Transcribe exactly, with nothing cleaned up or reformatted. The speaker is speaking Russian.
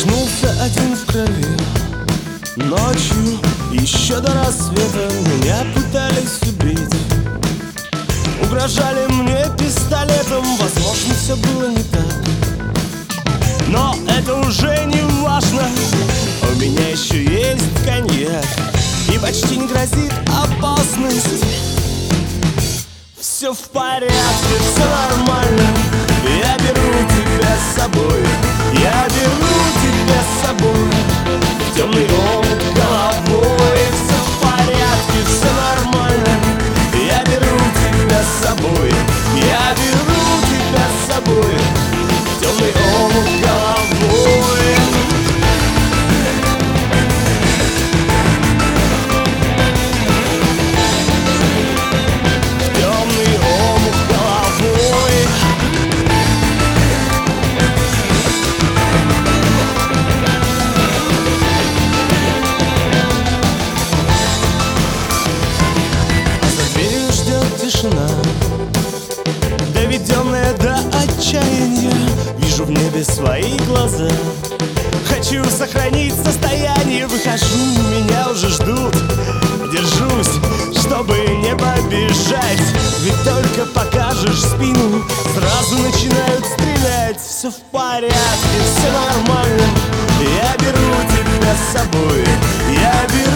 Проснулся один в крови. Ночью, еще до рассвета, меня пытались убить. Угрожали мне пистолетом, возможно, все было не так. Но это уже не важно, у меня еще есть коньяк, и почти не грозит опасность. Все в порядке, все нормально, я беру тебя с собой. Я беру тебя с собой в темный омут головой. Все в порядке, все нормально, я беру тебя с собой. Я беру тебя с собой в темный омут головой. В темный омут головой. Тишина, доведенная до отчаяния. Вижу в небе свои глаза. Хочу сохранить состояние. Выхожу, меня уже ждут. Держусь, чтобы не побежать. Ведь только покажешь спину, сразу начинают стрелять. Все в порядке, все нормально, я беру тебя с собой. Я беру